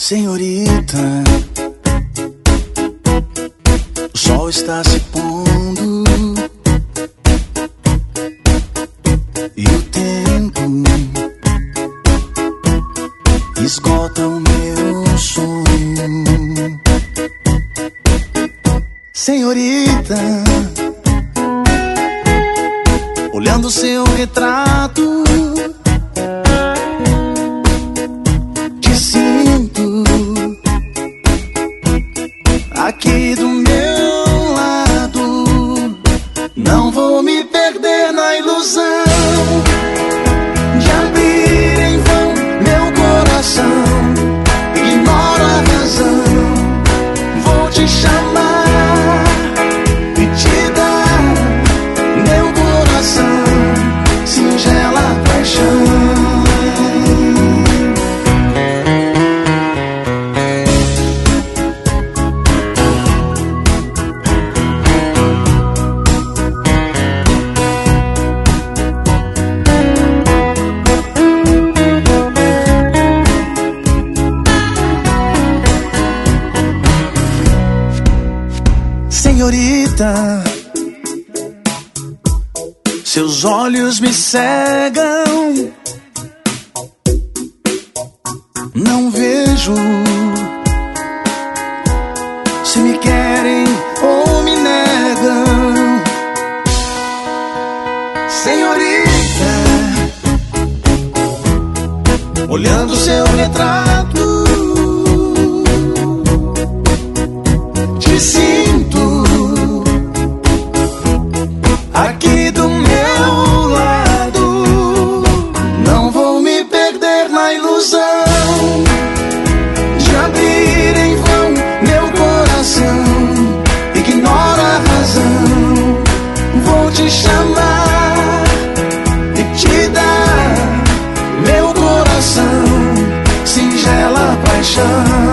Senhorita, o sol está se pondo e o tempo esgota o meu sonho. Senhorita, olhando seu retrato, te sinto aqui do meu lado. Não vou me perder na ilusão de abrir em vão meu coração. Ignoro a razão, vou te chamar e te dar meu coração, singela paixão. Senhorita, seus olhos me cegam, não vejo se me querem ou me negam. Senhorita, olhando seu retrato, te sinto aqui do meu lado. Não vou me perder na ilusão de abrir em vão meu coração. Ignora a razão, vou te chamar e te dar meu coração, singela paixão.